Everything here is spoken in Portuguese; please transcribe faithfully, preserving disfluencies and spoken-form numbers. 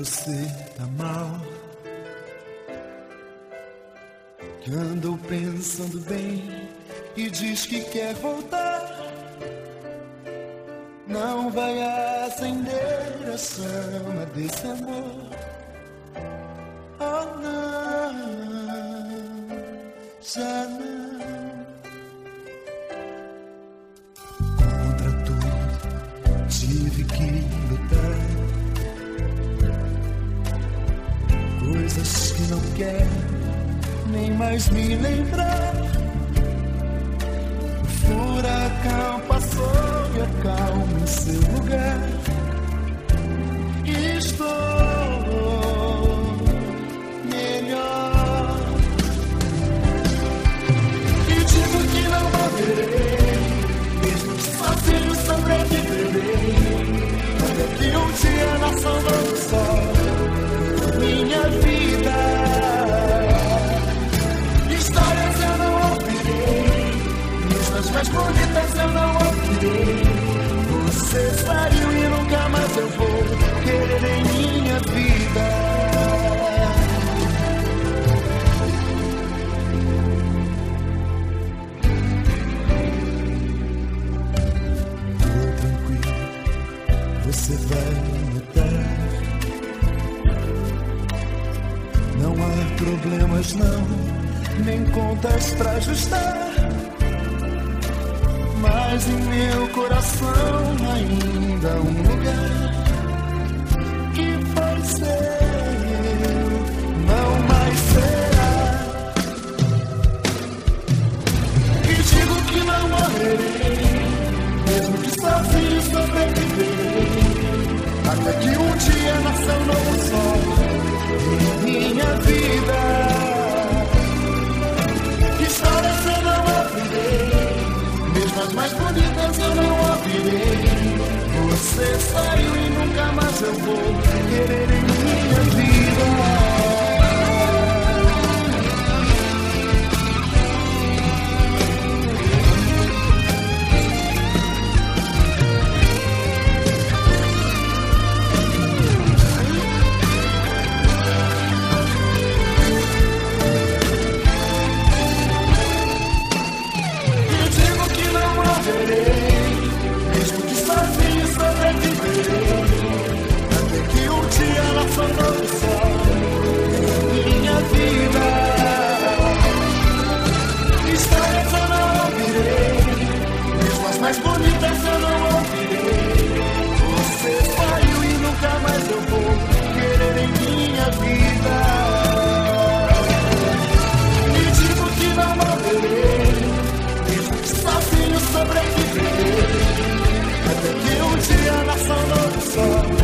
você tá mal, que andou pensando bem e diz que quer voltar. Não vai acender a chama desse amor. Oh não, já não. Contra tudo tive que lutar, coisas que não quero nem mais me lembrar. O furacão passou e a calma em seu lugar. Estou melhor e digo que não morrerei, mesmo que sozinho sobreviverei, até que um dia nasça um novo sol. Minha vida, histórias eu não ouvirei, músicas mais bonitas eu não ouvirei. Você saiu e nunca mais eu vou querer em minha vida. Tô tranquilo, você vai notar. Não há problemas não, nem contas pra ajustar. Mas em meu coração ainda há um lugar que foi seu, não mais será. E digo que não morrerei, mesmo que sozinho sobreviverei, até que um dia nasça um novo sol em minha vida. Histórias eu não ouvirei, mesmo as mais bonitas eu não ouvirei. Você saiu e nunca mais eu vou querer em minha vida. Mesmo que sozinho sobreviverei, até que um dia nasça um novo sol em minha vida. Histórias eu não ouvirei, mesmo as mais bonitas eu não ouvirei. Você saiu e nunca mais eu vou querer em minha vida. E digo que não morrerei, mesmo que sozinho sobreviverei, até que um dia nasça um novo sol